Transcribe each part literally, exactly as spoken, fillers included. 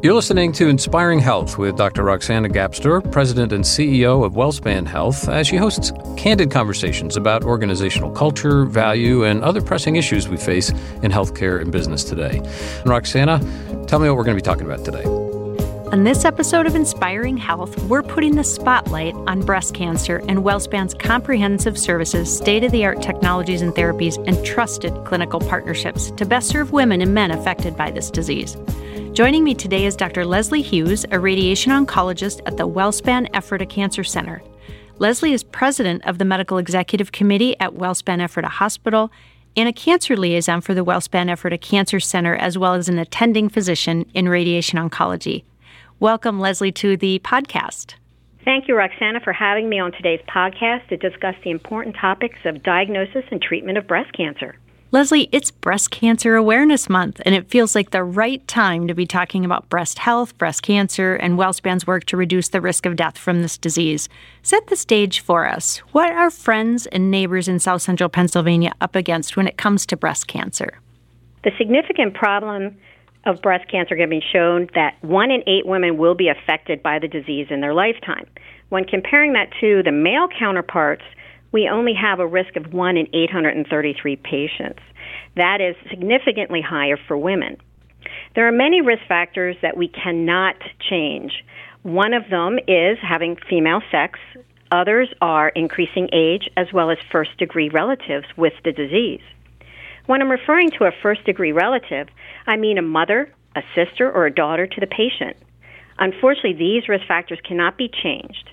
You're listening to Inspiring Health with Doctor Roxana Gapstur, President and C E O of WellSpan Health, as she hosts candid conversations about organizational culture, value, and other pressing issues we face in healthcare and business today. Roxana, tell me what we're going to be talking about today. On this episode of Inspiring Health, we're putting the spotlight on breast cancer and WellSpan's comprehensive services, state-of-the-art technologies and therapies, and trusted clinical partnerships to best serve women and men affected by this disease. Joining me today is Doctor Leslie Hughes, a radiation oncologist at the WellSpan Ephrata Cancer Center. Leslie is president of the Medical Executive Committee at WellSpan Ephrata Hospital and a cancer liaison for the WellSpan Ephrata Cancer Center, as well as an attending physician in radiation oncology. Welcome, Leslie, to the podcast. Thank you, Roxana, for having me on today's podcast to discuss the important topics of diagnosis and treatment of breast cancer. Leslie, it's Breast Cancer Awareness Month, and it feels like the right time to be talking about breast health, breast cancer, and WellSpan's work to reduce the risk of death from this disease. Set the stage for us. What are friends and neighbors in South Central Pennsylvania up against when it comes to breast cancer? The significant problem of breast cancer can be shown that one in eight women will be affected by the disease in their lifetime. When comparing that to the male counterparts, we only have a risk of one in eight hundred thirty-three patients. That is significantly higher for women. There are many risk factors that we cannot change. One of them is having female sex. Others are increasing age, as well as first-degree relatives with the disease. When I'm referring to a first-degree relative, I mean a mother, a sister, or a daughter to the patient. Unfortunately, these risk factors cannot be changed.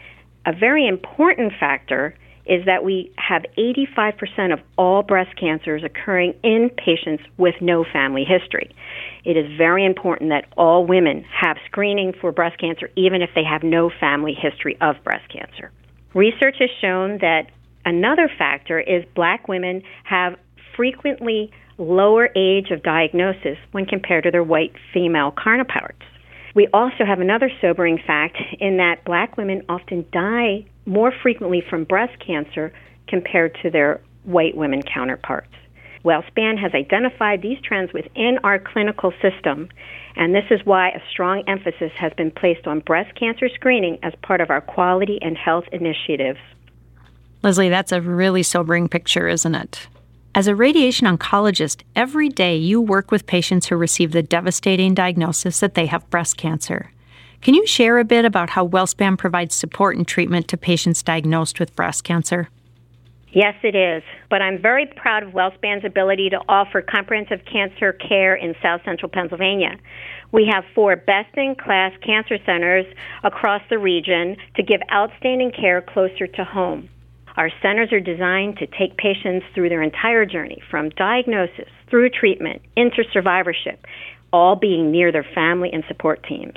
A very important factor is that we have eighty-five percent of all breast cancers occurring in patients with no family history. It is very important that all women have screening for breast cancer, even if they have no family history of breast cancer. Research has shown that another factor is Black women have frequently lower age of diagnosis when compared to their white female counterparts. We also have another sobering fact in that Black women often die more frequently from breast cancer compared to their white women counterparts. WellSpan has identified these trends within our clinical system, and this is why a strong emphasis has been placed on breast cancer screening as part of our quality and health initiatives. Leslie, that's a really sobering picture, isn't it? As a radiation oncologist, every day you work with patients who receive the devastating diagnosis that they have breast cancer. Can you share a bit about how WellSpan provides support and treatment to patients diagnosed with breast cancer? Yes, it is. But I'm very proud of WellSpan's ability to offer comprehensive cancer care in South Central Pennsylvania. We have four best-in-class cancer centers across the region to give outstanding care closer to home. Our centers are designed to take patients through their entire journey, from diagnosis through treatment into survivorship, all being near their family and support teams.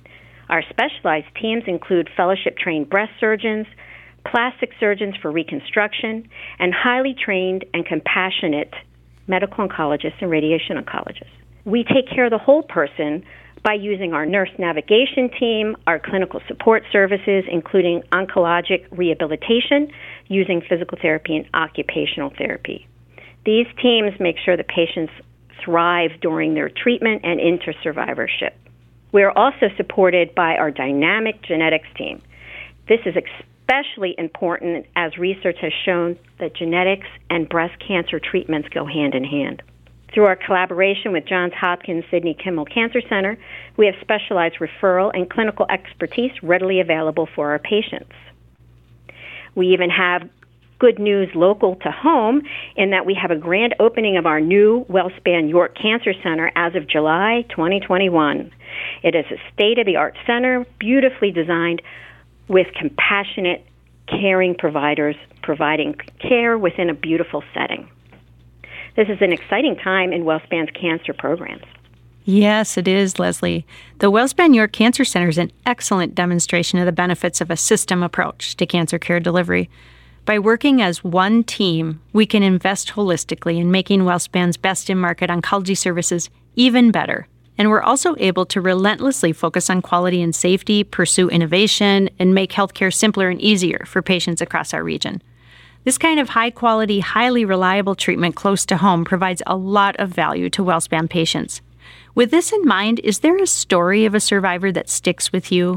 Our specialized teams include fellowship-trained breast surgeons, plastic surgeons for reconstruction, and highly trained and compassionate medical oncologists and radiation oncologists. We take care of the whole person by using our nurse navigation team, our clinical support services, including oncologic rehabilitation, using physical therapy and occupational therapy. These teams make sure the patients thrive during their treatment and into survivorship. We are also supported by our dynamic genetics team. This is especially important as research has shown that genetics and breast cancer treatments go hand in hand. Through our collaboration with Johns Hopkins Sidney Kimmel Cancer Center, we have specialized referral and clinical expertise readily available for our patients. We even have good news local to home in that we have a grand opening of our new WellSpan York Cancer Center as of July twenty twenty-one. It is a state-of-the-art center, beautifully designed with compassionate, caring providers providing care within a beautiful setting. This is an exciting time in WellSpan's cancer programs. Yes, it is, Leslie. The WellSpan York Cancer Center is an excellent demonstration of the benefits of a system approach to cancer care delivery. By working as one team, we can invest holistically in making WellSpan's best-in-market oncology services even better. And we're also able to relentlessly focus on quality and safety, pursue innovation, and make healthcare simpler and easier for patients across our region. This kind of high-quality, highly reliable treatment close to home provides a lot of value to WellSpan patients. With this in mind, is there a story of a survivor that sticks with you?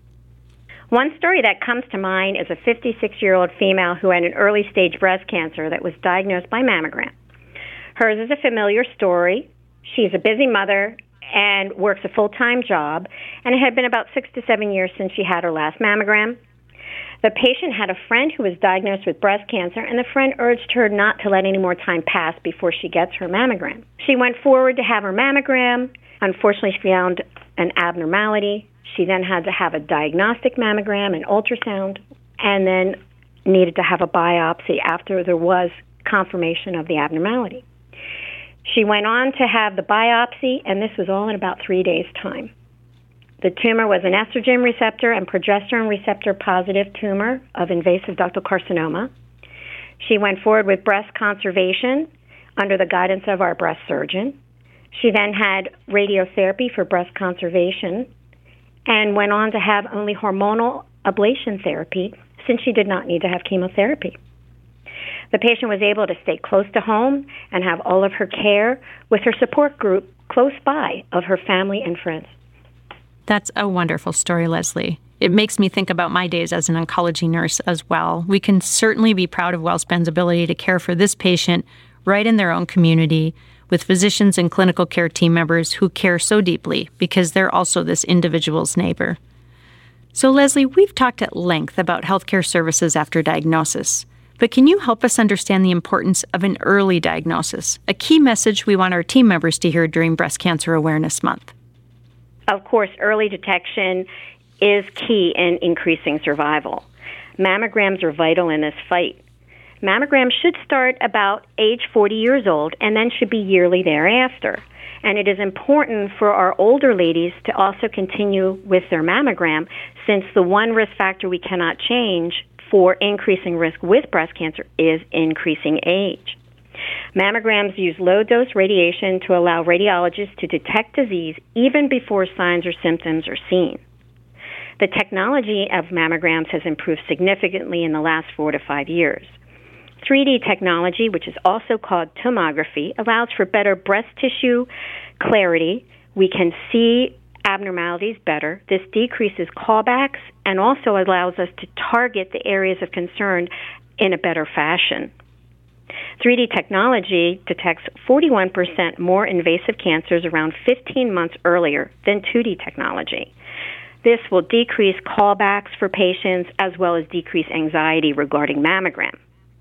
One story that comes to mind is a fifty-six-year-old female who had an early-stage breast cancer that was diagnosed by mammogram. Hers is a familiar story. She's a busy mother and works a full-time job, and it had been about six to seven years since she had her last mammogram. The patient had a friend who was diagnosed with breast cancer, and the friend urged her not to let any more time pass before she gets her mammogram. She went forward to have her mammogram. Unfortunately, she found an abnormality. She then had to have a diagnostic mammogram, an ultrasound, and then needed to have a biopsy after there was confirmation of the abnormality. She went on to have the biopsy, and this was all in about three days' time. The tumor was an estrogen receptor and progesterone receptor positive tumor of invasive ductal carcinoma. She went forward with breast conservation under the guidance of our breast surgeon. She then had radiotherapy for breast conservation and went on to have only hormonal ablation therapy since she did not need to have chemotherapy. The patient was able to stay close to home and have all of her care with her support group close by of her family and friends. That's a wonderful story, Leslie. It makes me think about my days as an oncology nurse as well. We can certainly be proud of WellSpan's ability to care for this patient right in their own community with physicians and clinical care team members who care so deeply because they're also this individual's neighbor. So, Leslie, we've talked at length about healthcare services after diagnosis, but can you help us understand the importance of an early diagnosis, a key message we want our team members to hear during Breast Cancer Awareness Month? Of course, early detection is key in increasing survival. Mammograms are vital in this fight. Mammograms should start about age forty years old and then should be yearly thereafter. And it is important for our older ladies to also continue with their mammogram, since the one risk factor we cannot change for increasing risk with breast cancer is increasing age. Mammograms use low-dose radiation to allow radiologists to detect disease even before signs or symptoms are seen. The technology of mammograms has improved significantly in the last four to five years. three D technology, which is also called tomography, allows for better breast tissue clarity. We can see abnormalities better. This decreases callbacks and also allows us to target the areas of concern in a better fashion. three D technology detects forty-one percent more invasive cancers around fifteen months earlier than two D technology. This will decrease callbacks for patients as well as decrease anxiety regarding mammogram.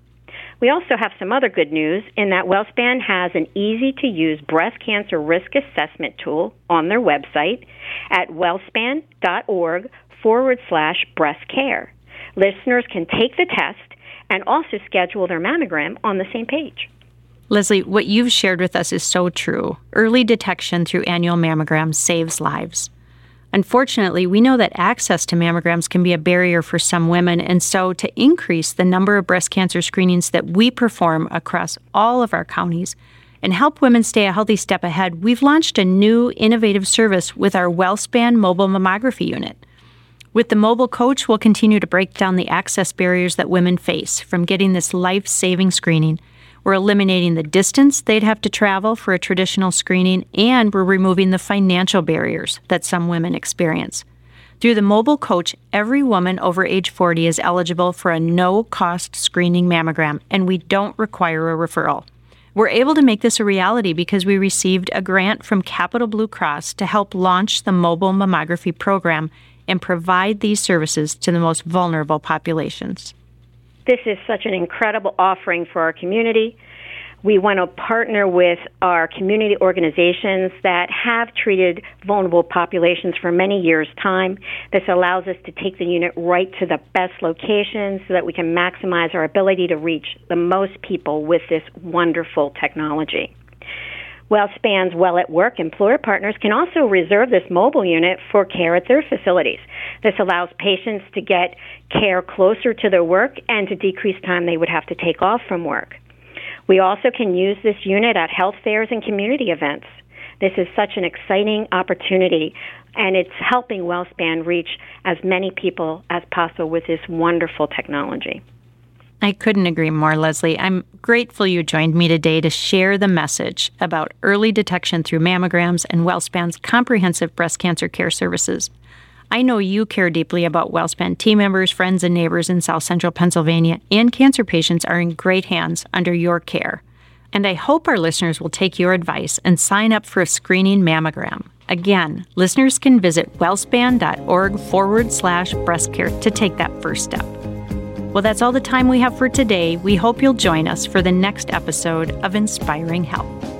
We also have some other good news in that WellSpan has an easy-to-use breast cancer risk assessment tool on their website at wellspan.org forward slash breast care. Listeners can take the test and also schedule their mammogram on the same page. Leslie, what you've shared with us is so true. Early detection through annual mammograms saves lives. Unfortunately, we know that access to mammograms can be a barrier for some women, and so to increase the number of breast cancer screenings that we perform across all of our counties and help women stay a healthy step ahead, we've launched a new innovative service with our WellSpan mobile mammography unit. With the mobile coach, we'll continue to break down the access barriers that women face from getting this life-saving screening. We're eliminating the distance they'd have to travel for a traditional screening, and we're removing the financial barriers that some women experience. Through the mobile coach, every woman over age forty is eligible for a no-cost screening mammogram, and we don't require a referral. We're able to make this a reality because we received a grant from Capital Blue Cross to help launch the mobile mammography program and provide these services to the most vulnerable populations. This is such an incredible offering for our community. We want to partner with our community organizations that have treated vulnerable populations for many years' time. This allows us to take the unit right to the best locations so that we can maximize our ability to reach the most people with this wonderful technology. WellSpan's Well at Work employer partners can also reserve this mobile unit for care at their facilities. This allows patients to get care closer to their work and to decrease time they would have to take off from work. We also can use this unit at health fairs and community events. This is such an exciting opportunity, and it's helping WellSpan reach as many people as possible with this wonderful technology. I couldn't agree more, Leslie. I'm grateful you joined me today to share the message about early detection through mammograms and WellSpan's comprehensive breast cancer care services. I know you care deeply about WellSpan team members, friends, and neighbors in South Central Pennsylvania, and cancer patients are in great hands under your care. And I hope our listeners will take your advice and sign up for a screening mammogram. Again, listeners can visit wellspan.org forward slash breast care to take that first step. Well, that's all the time we have for today. We hope you'll join us for the next episode of Inspiring Health.